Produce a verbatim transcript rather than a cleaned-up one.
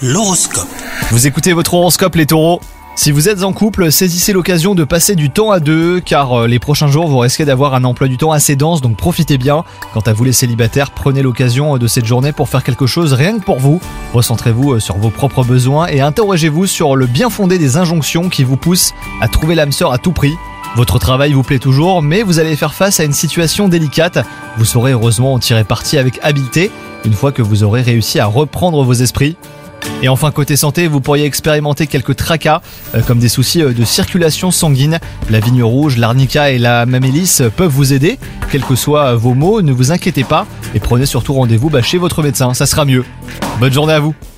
L'horoscope. Vous écoutez votre horoscope les taureaux. Si vous êtes en couple, saisissez l'occasion de passer du temps à deux, car les prochains jours vous risquez d'avoir un emploi du temps assez dense, donc profitez bien. Quant à vous les célibataires, prenez l'occasion de cette journée pour faire quelque chose rien que pour vous. Recentrez-vous sur vos propres besoins et interrogez-vous sur le bien fondé des injonctions qui vous poussent à trouver l'âme sœur à tout prix. Votre travail vous plaît toujours, mais vous allez faire face à une situation délicate. Vous saurez heureusement en tirer parti avec habileté, une fois que vous aurez réussi à reprendre vos esprits. Et enfin côté santé, vous pourriez expérimenter quelques tracas euh, comme des soucis euh, de circulation sanguine. La vigne rouge, l'arnica et la mamélis peuvent vous aider. Quels que soient vos maux, ne vous inquiétez pas et prenez surtout rendez-vous bah, chez votre médecin, ça sera mieux. Bonne journée à vous.